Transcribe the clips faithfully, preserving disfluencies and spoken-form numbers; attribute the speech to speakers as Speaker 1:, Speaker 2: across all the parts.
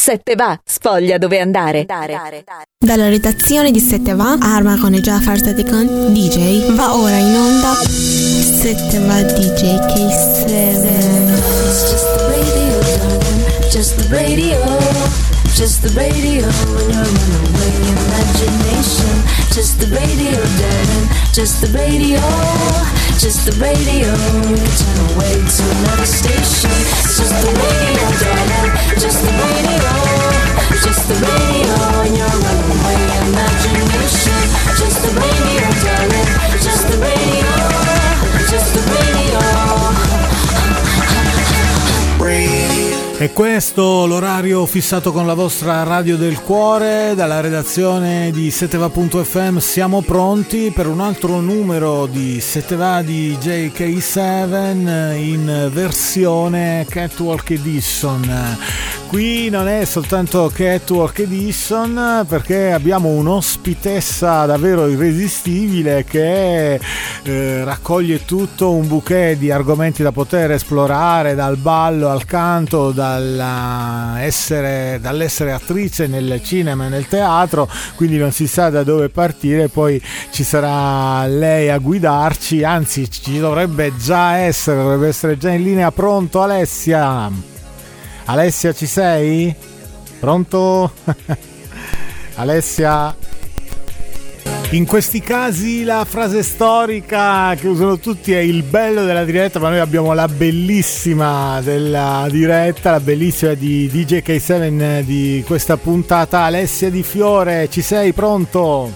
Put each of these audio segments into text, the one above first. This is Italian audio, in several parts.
Speaker 1: Se te va, spoglia dove andare.
Speaker 2: Dalla redazione di Se te va, Arma con il Jafar Sadikan D J, va ora in onda Se te va D J K sette.
Speaker 3: Just the radio, just the radio, when you're runaway imagination. Just the radio, darling, just the radio, just the radio. We can turn away to another station. Just the radio, darling, just the radio, just the radio, when you're runaway imagination. Just the radio, darling, just the radio, just the radio.
Speaker 4: E questo l'orario fissato con la vostra radio del cuore. Dalla redazione di seteva punto effe emme siamo pronti per un altro numero di Seteva di D J K sette in versione Catwalk Edition. Qui non è soltanto Catwalk Edition, perché abbiamo un'ospitessa davvero irresistibile che eh, raccoglie tutto un bouquet di argomenti da poter esplorare, dal ballo al canto, dalla essere, dall'essere attrice nel cinema e nel teatro, quindi non si sa da dove partire. Poi ci sarà lei a guidarci, anzi ci dovrebbe già essere, dovrebbe essere già in linea. Pronto Alessia? Alessia, ci sei? Pronto? Alessia? In questi casi la frase storica che usano tutti è il bello della diretta, ma noi abbiamo la bellissima della diretta, la bellissima di D J K sette di questa puntata. Alessia Di Fiore, ci sei? Pronto?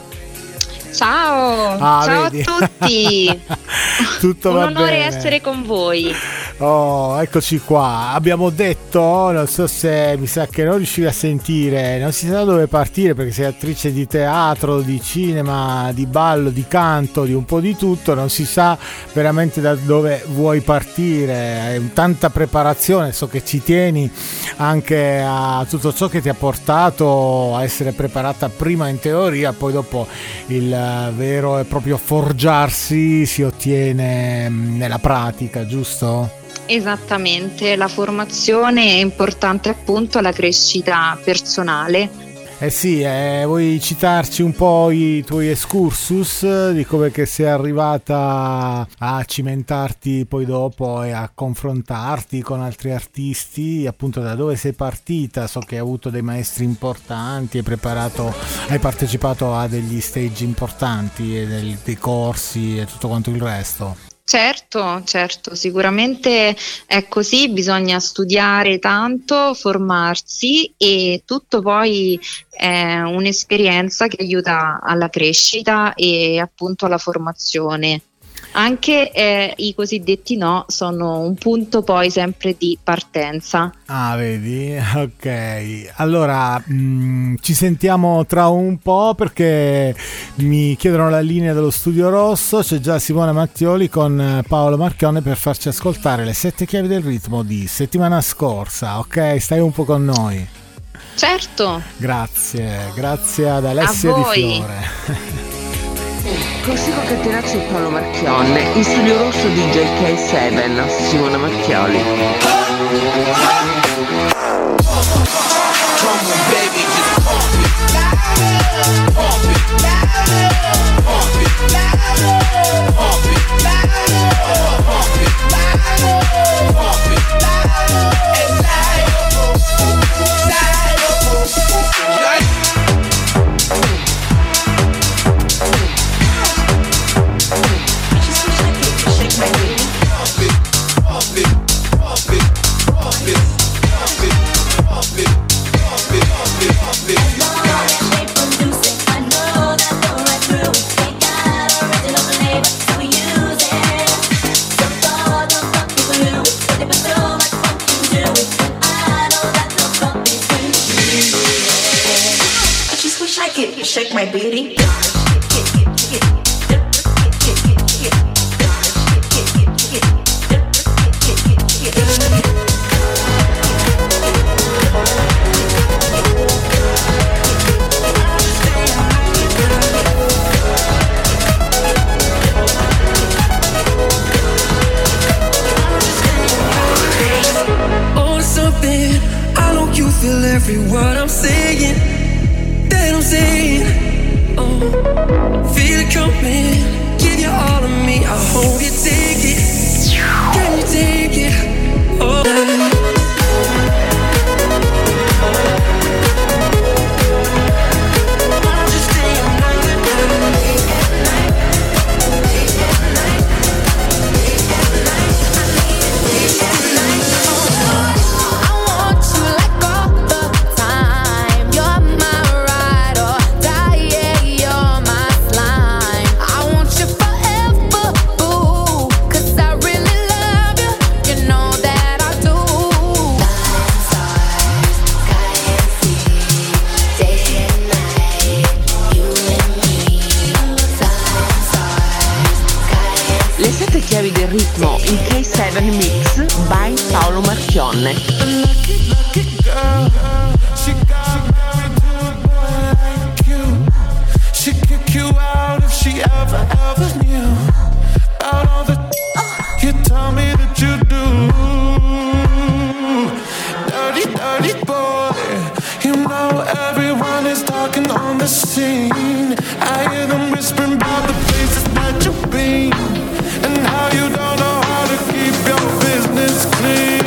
Speaker 5: Ciao,
Speaker 4: ah,
Speaker 5: ciao
Speaker 4: vedi?
Speaker 5: a tutti.
Speaker 4: Tutto
Speaker 5: un
Speaker 4: va
Speaker 5: onore
Speaker 4: bene.
Speaker 5: essere con voi.
Speaker 4: Oh, eccoci qua. Abbiamo detto, non so se mi sa che non riuscivi a sentire, non si sa da dove partire, perché sei attrice di teatro, di cinema, di ballo, di canto, di un po' di tutto, non si sa veramente da dove vuoi partire. Hai tanta preparazione, so che ci tieni anche a tutto ciò che ti ha portato a essere preparata prima in teoria, poi dopo il vero e proprio forgiarsi si ottiene nella pratica, giusto?
Speaker 5: Esattamente, la formazione è importante appunto alla crescita personale.
Speaker 4: Eh sì, eh, vuoi citarci un po' i tuoi excursus di come che sei arrivata a cimentarti poi dopo e a confrontarti con altri artisti, appunto da dove sei partita? So che hai avuto dei maestri importanti, hai preparato, hai partecipato a degli stage importanti e dei, dei corsi e tutto quanto il resto.
Speaker 5: Certo, certo, sicuramente è così, bisogna studiare tanto, formarsi e tutto poi è un'esperienza che aiuta alla crescita e appunto alla formazione. Anche eh, i cosiddetti no sono un punto poi sempre di partenza.
Speaker 4: Ah, vedi? Ok. Allora, mh, ci sentiamo tra un po' perché mi chiedono la linea dello Studio Rosso. C'è già Simona Mattioli con Paolo Marchione per farci ascoltare le sette chiavi del ritmo di settimana scorsa. Ok? Stai un po' con noi.
Speaker 5: Certo.
Speaker 4: Grazie. Grazie ad Alessia Di Fiore.
Speaker 6: Classico catenaccio Paolo Marchionne, in Studio Rosso di D J K sette, Simona Mattioli.
Speaker 7: Shake my booty.
Speaker 8: Oh, something I know you feel every
Speaker 7: say what I'm saying, that I'm saying. Oh, feel it coming, give you all of me. I hope you take it, can you take it? Oh,
Speaker 6: Chiavi del ritmo in K sette Mix by Paolo Marchionne.
Speaker 7: lucky, lucky girl. She got married to a boy like you. She'd kick you out if she ever, ever knew about all the you tell me that you do. Dirty, dirty boy. You know everyone is talking on the scene. I hear them whispering about the places that you've been. And how you don't know how to keep your business clean.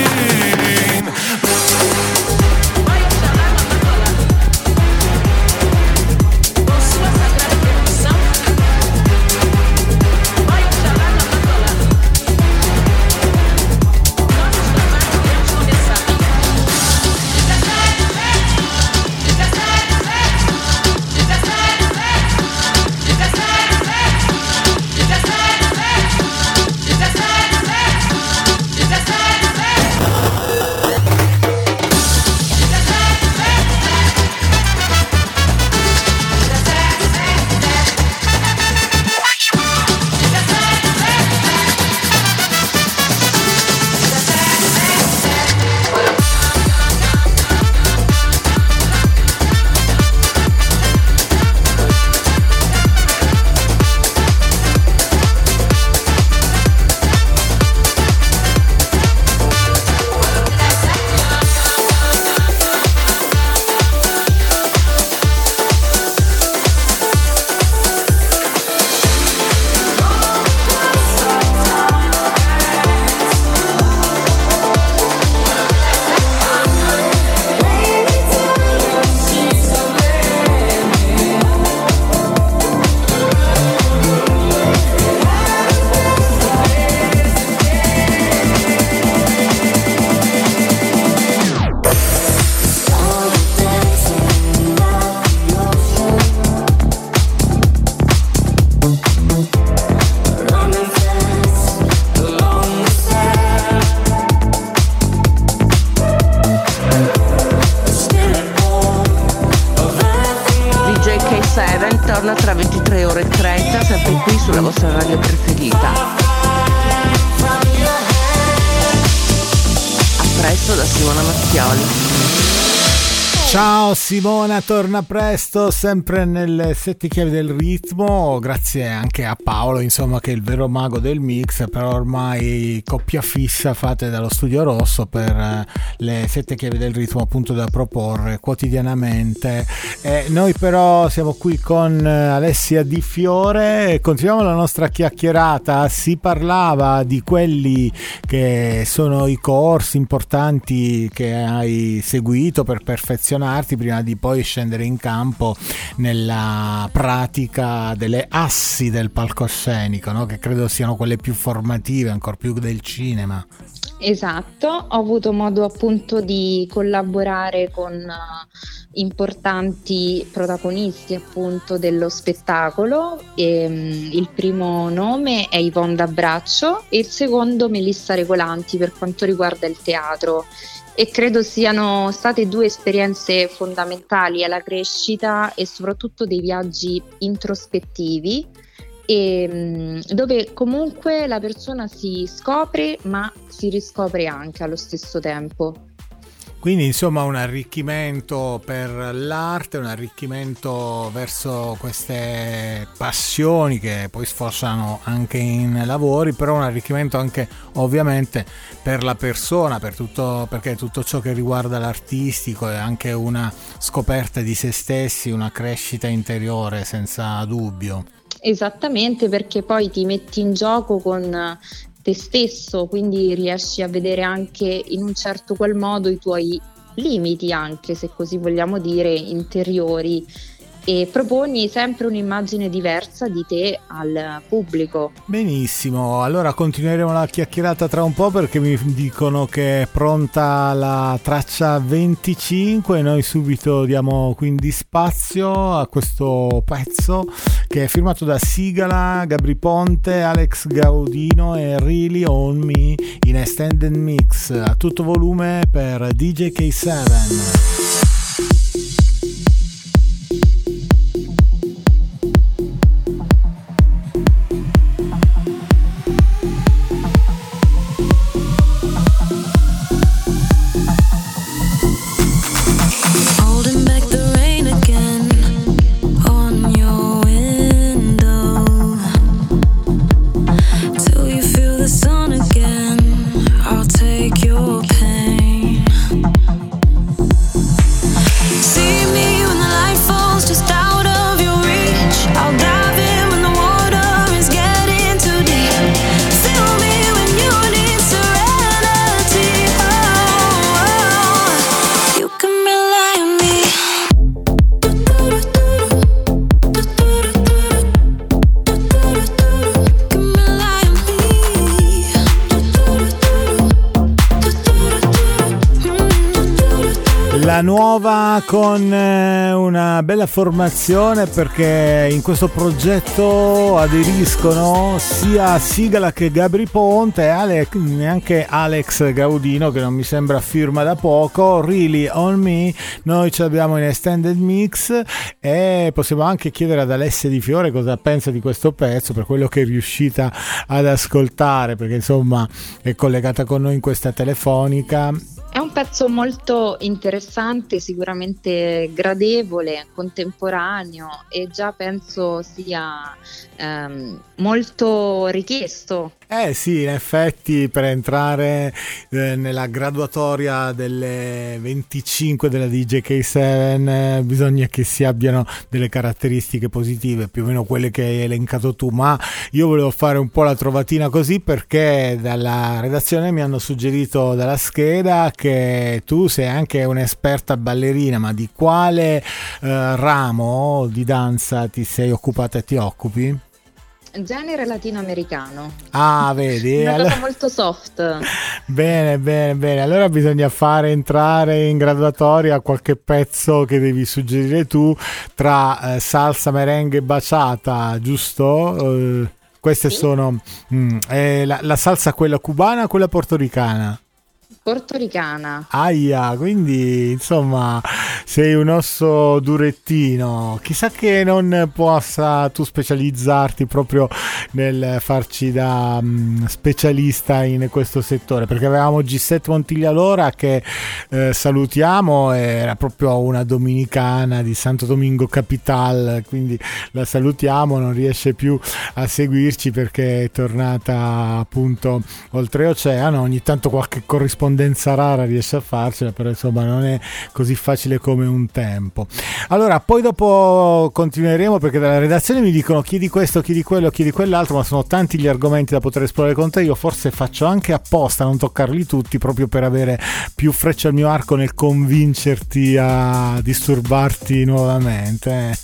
Speaker 6: Torna tra ventitré ore e trenta, sempre qui sulla vostra radio preferita. A presto da Simona Mattioli.
Speaker 4: Ciao Simona, torna presto, sempre nelle sette chiavi del ritmo, grazie anche a Paolo, insomma, che è il vero mago del mix, però ormai coppia fissa fate dallo Studio Rosso per le sette chiavi del ritmo, appunto, da proporre quotidianamente. E noi però siamo qui con Alessia Di Fiore e continuiamo la nostra chiacchierata. Si parlava di quelli che sono i corsi importanti che hai seguito per perfezionare prima di poi scendere in campo nella pratica delle assi del palcoscenico, no? Che credo siano quelle più formative, ancor più del cinema.
Speaker 5: Esatto, ho avuto modo appunto di collaborare con uh, importanti protagonisti appunto dello spettacolo. E, um, il primo nome è Yvonne D'Abbraccio e il secondo Melissa Regolanti per quanto riguarda il teatro. E credo siano state due esperienze fondamentali alla crescita e soprattutto dei viaggi introspettivi, e dove comunque la persona si scopre ma si riscopre anche allo stesso tempo.
Speaker 4: Quindi insomma un arricchimento per l'arte, un arricchimento verso queste passioni che poi sfociano anche in lavori, però un arricchimento anche ovviamente per la persona, per tutto, perché tutto ciò che riguarda l'artistico è anche una scoperta di se stessi, una crescita interiore senza dubbio.
Speaker 5: Esattamente, perché poi ti metti in gioco con te stesso, quindi riesci a vedere anche in un certo qual modo i tuoi limiti, anche se così vogliamo dire, interiori, e proponi sempre un'immagine diversa di te al pubblico.
Speaker 4: Benissimo, allora continueremo la chiacchierata tra un po', perché mi dicono che è pronta la traccia venticinque e noi subito diamo quindi spazio a questo pezzo che è firmato da Sigala, Gabry Ponte, Alex Gaudino e Really On Me in Extended Mix a tutto volume per D J K sette. La nuova con una bella formazione, perché in questo progetto aderiscono sia Sigala che Gabry Ponte e Alex, neanche Alex Gaudino, che non mi sembra firma da poco. Really On Me noi ce l'abbiamo in Extended Mix, e possiamo anche chiedere ad Alessia Di Fiore cosa pensa di questo pezzo, per quello che è riuscita ad ascoltare, perché insomma è collegata con noi in questa telefonica.
Speaker 5: È un pezzo molto interessante, sicuramente gradevole, contemporaneo, e già penso sia ehm, molto richiesto.
Speaker 4: Eh sì, in effetti per entrare eh, nella graduatoria delle venticinque della D J K sette eh, bisogna che si abbiano delle caratteristiche positive, più o meno quelle che hai elencato tu, ma io volevo fare un po' la trovatina così, perché dalla redazione mi hanno suggerito dalla scheda che tu sei anche un'esperta ballerina, ma di quale eh, ramo di danza ti sei occupata e ti occupi?
Speaker 5: Genere latinoamericano.
Speaker 4: Ah, vedi?
Speaker 5: Una
Speaker 4: allora...
Speaker 5: cosa molto soft.
Speaker 4: Bene, bene, bene. Allora bisogna fare entrare in graduatoria qualche pezzo che devi suggerire tu tra eh, salsa, merengue e bachata, giusto? Eh, queste sì. sono mm, eh, la, la salsa, quella cubana o quella portoricana?
Speaker 5: Portoricana.
Speaker 4: Aia, quindi insomma sei un osso durettino. Chissà che non possa tu specializzarti proprio nel farci da um, specialista in questo settore, perché avevamo Gisette Montiglialora che eh, salutiamo, era proprio una dominicana di Santo Domingo Capital, quindi la salutiamo, non riesce più a seguirci perché è tornata appunto oltreoceano. Ogni tanto qualche corrispondenza rara riesce a farcela, però insomma non è così facile come un tempo. Allora poi dopo continueremo, perché dalla redazione mi dicono chiedi questo, chiedi quello, chiedi quell'altro, ma sono tanti gli argomenti da poter esplorare con te. Io forse faccio anche apposta a non toccarli tutti, proprio per avere più frecce al mio arco nel convincerti a disturbarti nuovamente.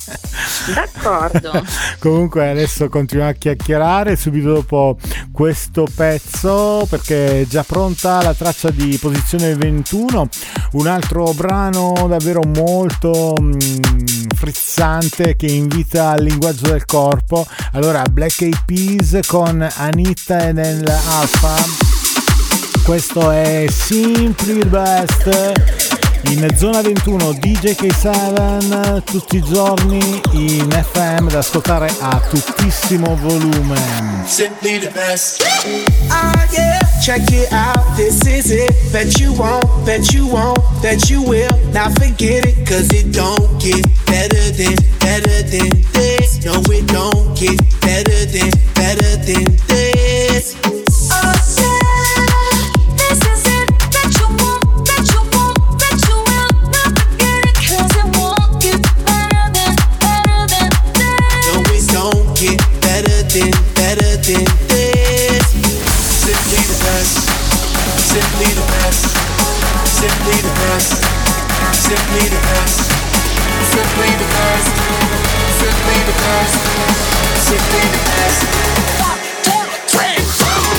Speaker 5: D'accordo.
Speaker 4: Comunque adesso continuiamo a chiacchierare subito dopo questo pezzo, perché è già pronta la traccia di posizione ventuno, un altro brano davvero molto mm, frizzante che invita al linguaggio del corpo. Allora Black Eyed Peas con Anita e nell'Alfa, questo è Simply Best In zona ventuno D J K sette tutti i giorni in F M da ascoltare a tuttissimo volume.
Speaker 8: Simply the best. Ah yeah, check it out, this is it. Bet you won't, bet you won't, bet you will. Now forget it, cause it don't get better than, better than this. No, it don't get better than, better than this. Oh yeah, this is it. Bet you won't, bet you won't, bet you will. Now forget it, cause it won't get better than, better than this. No, it don't get better than, better than this. Simply the best, simply the best, simply the best, simply the best, simply the best, simply the best, simply the best. One, two, three, four.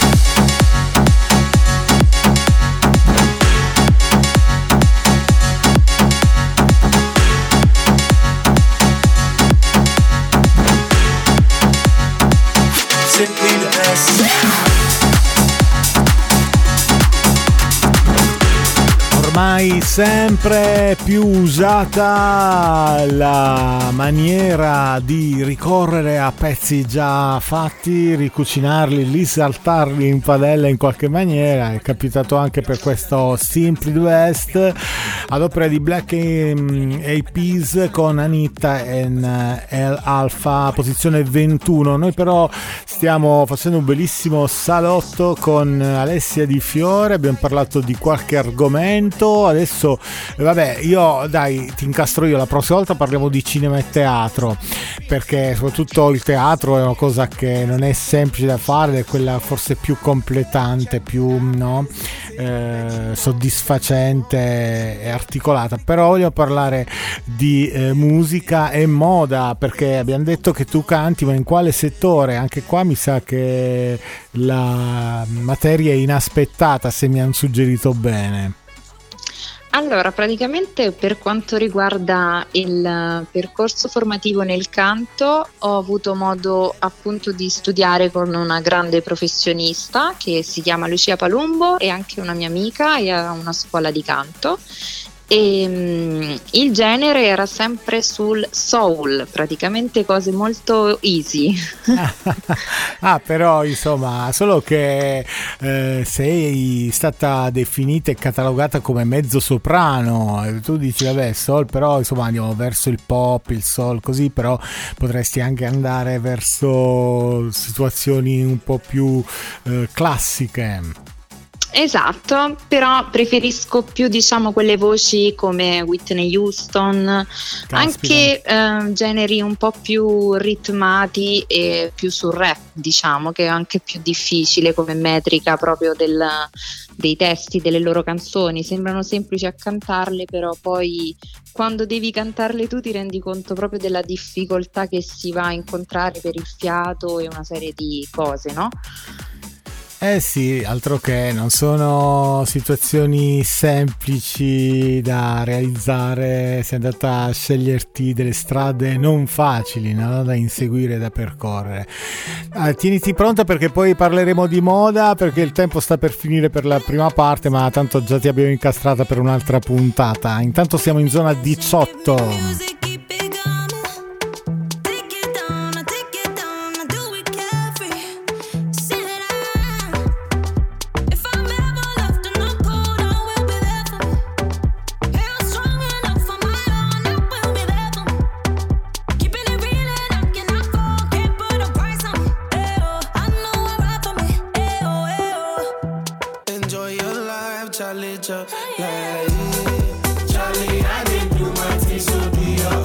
Speaker 8: Simply the best.
Speaker 4: Ormai sempre più usata la maniera di ricorrere a pezzi già fatti, ricucinarli, risaltarli in padella in qualche maniera. È capitato anche per questo Simply the Best ad opera di Black Eyed Peas con Anita e El Alfa, posizione ventuno. Noi però stiamo facendo un bellissimo salotto con Alessia Di Fiore, abbiamo parlato di qualche argomento. Adesso vabbè, io dai ti incastro io, la prossima volta parliamo di cinema e teatro, perché soprattutto il teatro è una cosa che non è semplice da fare, è quella forse più completante, più no, eh, soddisfacente e articolata. Però voglio parlare di eh, musica e moda, perché abbiamo detto che tu canti, ma in quale settore? Anche qua mi sa che la materia è inaspettata, se mi hanno suggerito bene.
Speaker 5: Allora, praticamente per quanto riguarda il percorso formativo nel canto, ho avuto modo appunto di studiare con una grande professionista che si chiama Lucia Palumbo, e anche una mia amica, e ha una scuola di canto. E um, il genere era sempre sul soul, praticamente cose molto easy.
Speaker 4: Ah, però insomma, solo che eh, sei stata definita e catalogata come mezzo soprano, tu dici vabbè soul, però insomma andiamo verso il pop, il soul, così, però potresti anche andare verso situazioni un po' più eh, classiche.
Speaker 5: Esatto, però preferisco più, diciamo, quelle voci come Whitney Houston. Caspita. Anche eh, generi un po' più ritmati e più sul rap, diciamo, che è anche più difficile come metrica proprio del, dei testi delle loro canzoni. Sembrano semplici a cantarle, però poi quando devi cantarle tu ti rendi conto proprio della difficoltà che si va a incontrare per il fiato e una serie di cose, no?
Speaker 4: Eh sì, altro che non sono situazioni semplici da realizzare, sei andata a sceglierti delle strade non facili, no? Da inseguire, da percorrere. Ah, tieniti pronta, perché poi parleremo di moda, perché il tempo sta per finire per la prima parte, ma tanto già ti abbiamo incastrata per un'altra puntata. Intanto siamo in zona diciotto.
Speaker 8: Charlie, I didn't do my thing, so do your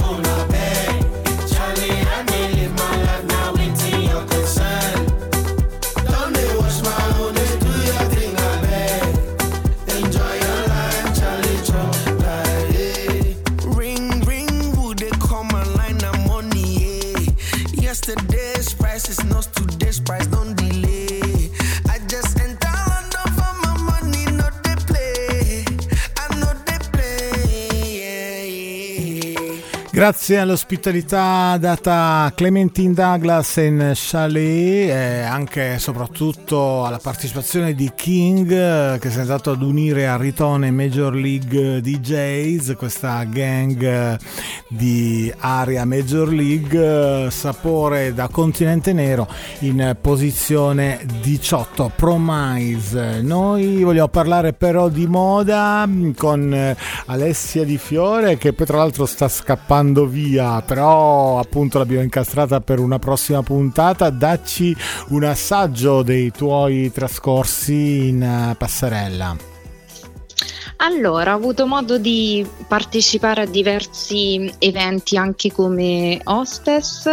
Speaker 4: Grazie all'ospitalità data a Clementine Douglas in Chalet e anche e soprattutto alla partecipazione di King, che si è andato ad unire a Ritone Major League D Js, questa gang di area Major League, sapore da continente nero in posizione diciotto, Promise. Noi vogliamo parlare però di moda con Alessia Di Fiore, che poi tra l'altro sta scappando via, però appunto l'abbiamo incastrata per una prossima puntata. Dacci un assaggio dei tuoi trascorsi in passerella.
Speaker 5: Allora, ho avuto modo di partecipare a diversi eventi anche come hostess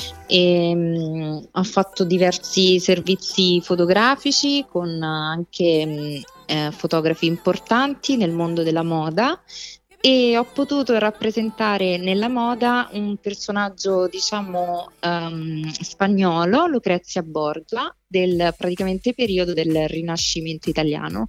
Speaker 5: e mh, ho fatto diversi servizi fotografici con anche mh, eh, fotografi importanti nel mondo della moda, e ho potuto rappresentare nella moda un personaggio, diciamo, um, spagnolo, Lucrezia Borgia, del praticamente periodo del Rinascimento italiano.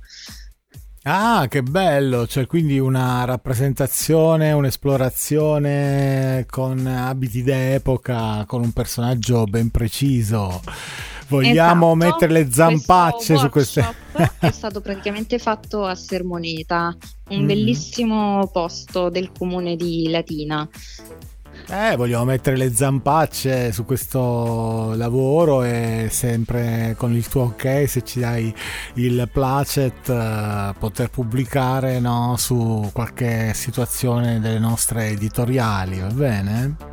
Speaker 4: Ah, che bello! Cioè, quindi una rappresentazione, un'esplorazione con abiti d'epoca, con un personaggio ben preciso. Vogliamo
Speaker 5: Esatto.
Speaker 4: mettere le zampacce su queste.
Speaker 5: È stato praticamente fatto a Sermoneta, un
Speaker 4: Mm.
Speaker 5: bellissimo posto del comune di Latina.
Speaker 4: Eh, vogliamo mettere le zampacce su questo lavoro, e sempre con il tuo ok, se ci dai il placet, eh, poter pubblicare, no, su qualche situazione delle nostre editoriali, va bene?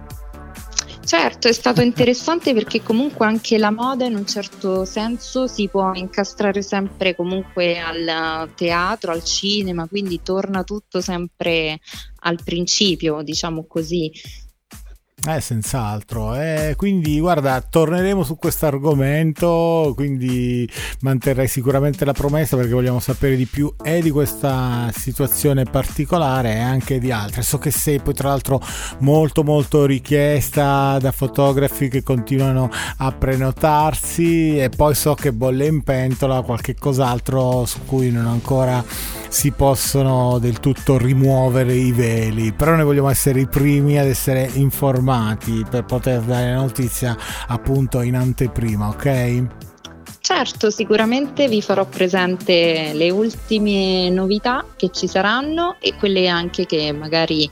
Speaker 5: Certo, è stato interessante perché comunque anche la moda in un certo senso si può incastrare sempre comunque al teatro, al cinema, quindi torna tutto sempre al principio, diciamo così.
Speaker 4: Eh, senz'altro. Eh, quindi guarda, torneremo su questo argomento, quindi manterrai sicuramente la promessa, perché vogliamo sapere di più e di questa situazione particolare e anche di altre. So che sei poi tra l'altro molto molto richiesta da fotografi che continuano a prenotarsi, e poi so che bolle in pentola qualche cos'altro su cui non ancora si possono del tutto rimuovere i veli, però noi vogliamo essere i primi ad essere informati per poter dare la notizia appunto in anteprima, ok?
Speaker 5: Certo, sicuramente vi farò presente le ultime novità che ci saranno e quelle anche che magari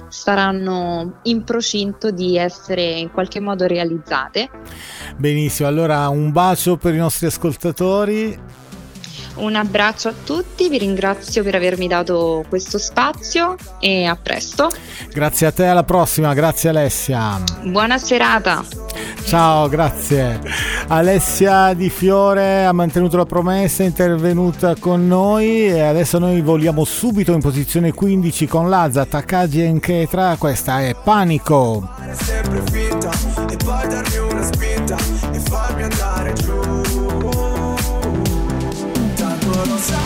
Speaker 5: saranno in procinto di essere in qualche modo realizzate.
Speaker 4: Benissimo, allora un bacio per i nostri ascoltatori.
Speaker 5: Un abbraccio a tutti, vi ringrazio per avermi dato questo spazio e a presto.
Speaker 4: Grazie a te, alla prossima, grazie Alessia.
Speaker 5: Buona serata.
Speaker 4: Ciao, grazie. Alessia Di Fiore ha mantenuto la promessa, è intervenuta con noi, e adesso noi voliamo subito in posizione quindici con Lazza, Takagi e Nketra. Questa è Panico.
Speaker 9: Sempre finta e poi darmi una spinta e farmi andare giù. Lo sai,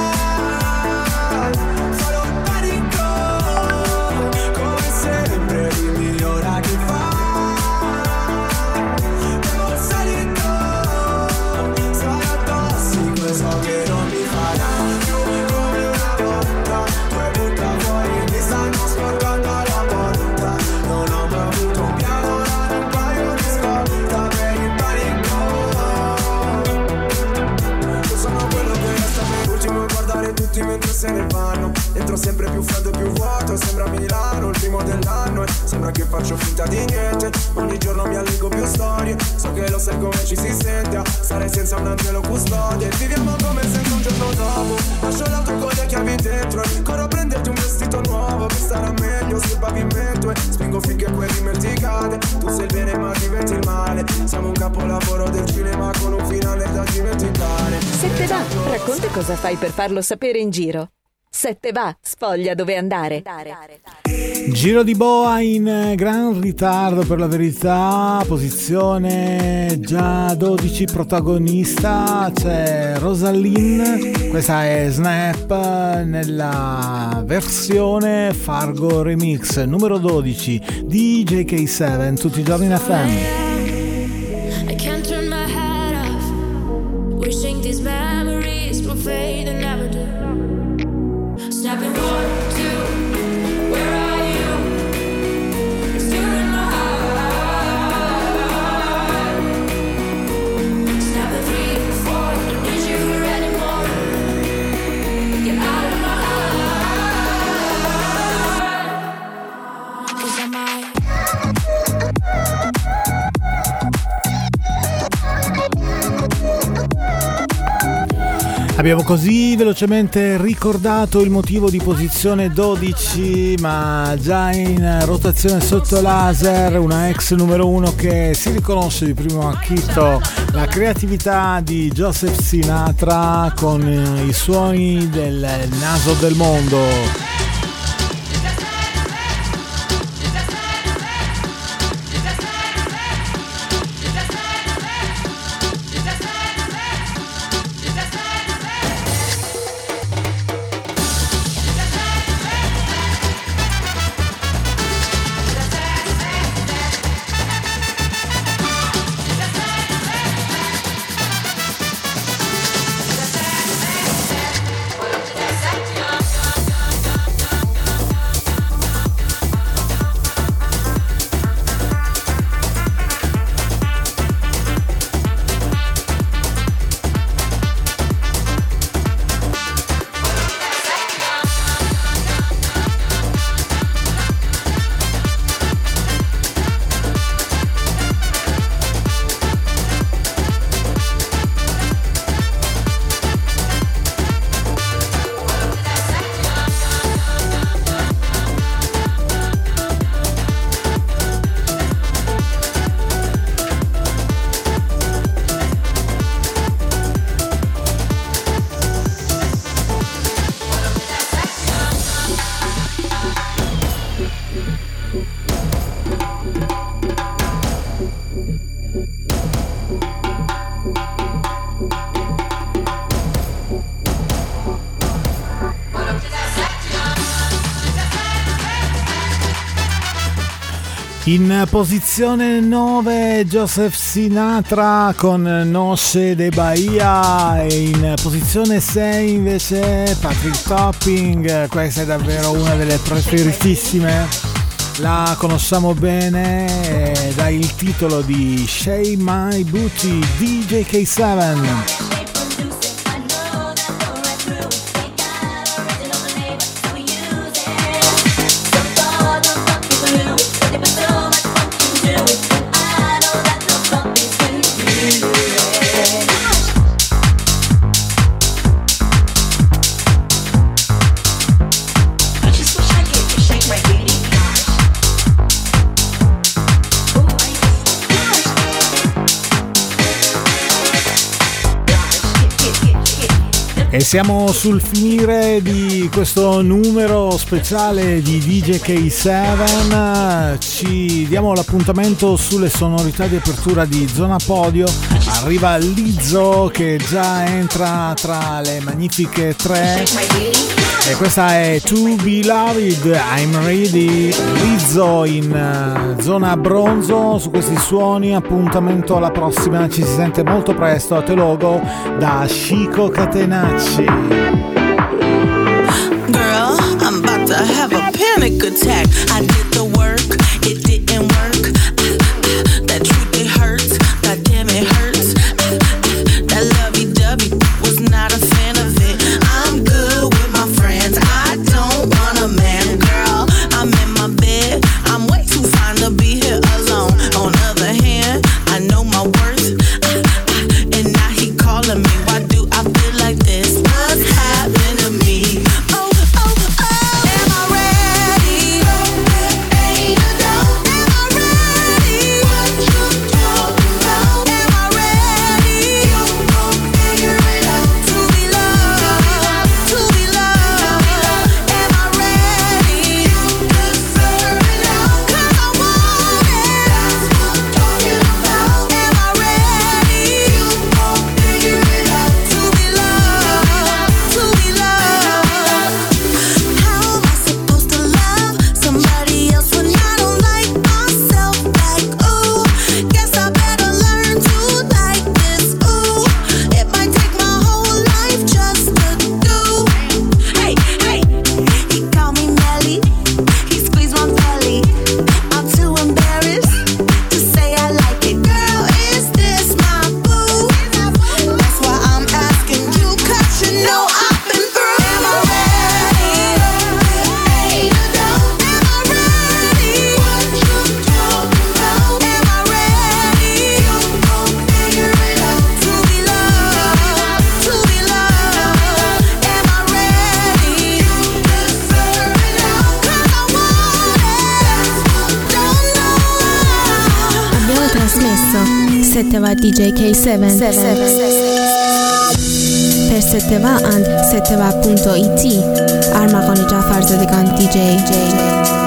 Speaker 9: farò panico, come sempre dimmi ora che fai. Devo salito, sarà tossico e so che non mi farà più come una volta. Poi butta fuori, mi stanno sporcando la porta. Non ho mai avuto un piano, un paio di scorta per il panico. Io sono quello che ultimo a guardare tutti mentre se ne vanno. Entro sempre più freddo e più vuoto, sembra Milano il primo dell'anno, e sembra che faccio finta di niente. Ogni giorno mi allego più storie, so che lo sai come ci si sente a stare senza un angelo custode. Viviamo come senza un giorno dopo, lascio l'auto con le chiavi dentro e corro a prenderti un vestito nuovo per stare a meglio sul pavimento, e spingo finché quel rimel ti cade. Tu sei il bene ma diventi il male, siamo un capolavoro del cinema con un finale da dimenticare.
Speaker 1: Se te va, racconta cosa fai per farlo sapere in giro. Se te va, sfoglia dove andare.
Speaker 4: Giro di boa in gran ritardo per la verità, posizione già dodici, protagonista c'è Rosalind, questa è Snap nella versione Fargo Remix, numero dodici, D J K sette, tutti i giorni in F M.
Speaker 10: I can't turn my head off, wishing these memories will fade and never do. Snapping one, two, where are you?
Speaker 4: Abbiamo così velocemente ricordato il motivo di posizione dodici, ma già in rotazione sotto laser una ex numero uno che si riconosce di primo acchito la creatività di Joseph Sinatra con i suoni del naso del mondo. In posizione nove Joseph Sinatra con Noche de Bahia, e in posizione sei invece Patrick Topping. Questa è davvero una delle preferitissime, la conosciamo bene, dà il titolo di Shake My Booty, D J K sette. E siamo sul finire di questo numero speciale di D J K sette. Ci diamo l'appuntamento sulle sonorità di apertura di Zona Podio. Arriva Lizzo che già entra tra le magnifiche tre, e questa è To Be Loved, I'm Ready. Lizzo in uh, zona bronzo su questi suoni. Appuntamento alla prossima, ci si sente molto presto. Te logo da Chico Catenacci.
Speaker 11: Girl, I'm about to have a panic attack. I did the work, it didn't work. That truth, it hurts. God damn, it hurts. That lovey-dovey was not a fan of it. I'm good with my friends. I don't want a man, girl. I'm in my bed. I'm way too fine to be here alone. On the other hand, I know my worth. And now he calling me. Why do I feel like this? What's happening to me? Oh, oh, oh. Am I ready? Am I ready?
Speaker 2: Setteva D J K sette per Setteva and setteva punto it. Arma con Jafar Zadigan D J.